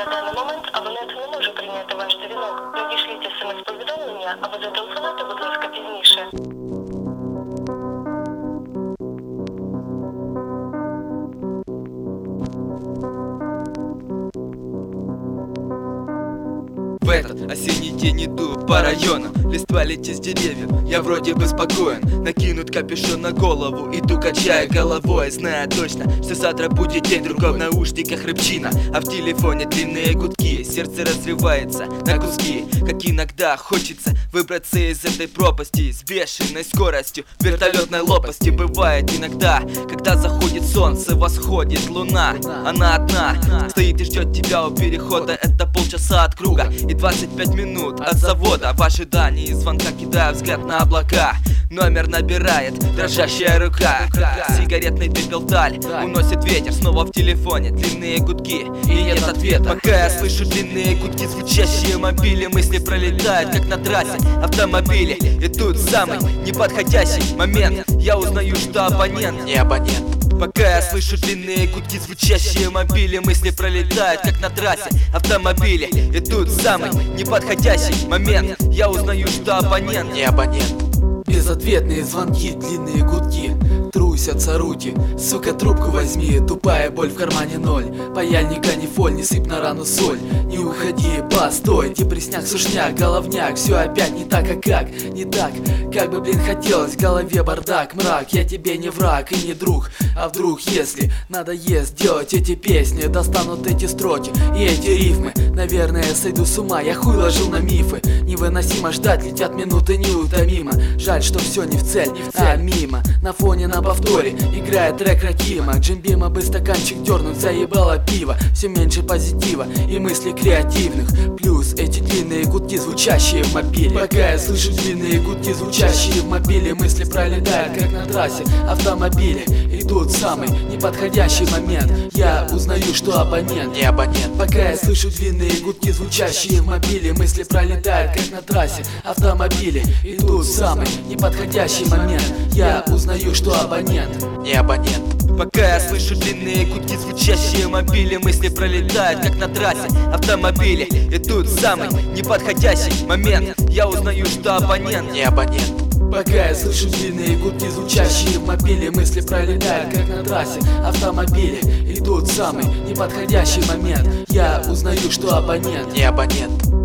На даний момент абонент не може прийняти ваш дзвінок. Надішліть смс-повідомлення або зателефонуйте, будь ласка, пізніше. В этот осенний день иду по району, листва летит с деревьев, я вроде бы спокоен. Накинут капюшон на голову, иду качая головой, зная точно, что завтра будет день другой. В наушниках рыбчина, а в телефоне длинные гудки. Сердце разрывается на куски, как иногда хочется выбраться из этой пропасти с бешеной скоростью, вертолетной лопасти. Бывает иногда, когда заходит солнце, восходит луна, она одна стоит и ждет тебя у перехода. Это полчаса от круга и 25 минут от завода. В ожидании звонка кидаю взгляд на облака. Номер набирает дрожащая рука. Сигаретный пепел даль уносит ветер. Снова в телефоне длинные гудки и нет ответа. Пока я слышу длинные гудки, звучащие мобили, мысли пролетают, как на трассе автомобили. И тут самый неподходящий момент, я узнаю, что абонент не абонент. Пока я слышу длинные гудки, звучащие мобили, мысли пролетают, как на трассе автомобили. И тут самый неподходящий момент, я узнаю, что абонент не абонент. Безответные звонки, длинные гудки, трусятся руки. Сука, трубку возьми, тупая боль в кармане ноль. Паяльника не фоль, не сыпь на рану соль. Не уходи, постой, депресняк, сушняк, головняк. Все опять не так, а как? Не так, как бы, блин, хотелось. В голове бардак, мрак, я тебе не враг и не друг. А вдруг, если надоест делать эти песни, достанут эти строки и эти рифмы, наверное, я сойду с ума, я хуй ложил на мифы. Невыносимо ждать, летят минуты неутомимо. Жаль, что все не в цель, а мимо. На фоне на повторе играет трек Ракима. Джимбима бы стаканчик дернуть, заебало пиво. Все меньше позитива и мыслей креативных. Плюс эти длинные гудки, звучащие в мобиле. Пока я слышу длинные гудки, звучащие в мобиле, мысли пролетают, как на трассе автомобили. И тут самый неподходящий момент, я узнаю, что абонент не абонент. Пока я слышу длинные гудки, звучащие в мобиле, мысли пролетают, как на трассе автомобили. И тут самый неподходящий момент, я узнаю, что абонент не абонент. Пока я слышу длинные гудки, звучащие мобили, мысли пролетают, как на трассе автомобили. И тут самый неподходящий момент, я узнаю, что абонент не абонент. Пока я слышу длинные гудки, звучащие в мобиле, мысли пролетают, как на трассе автомобили. И тут самый неподходящий момент, я узнаю, что абонент не абонент.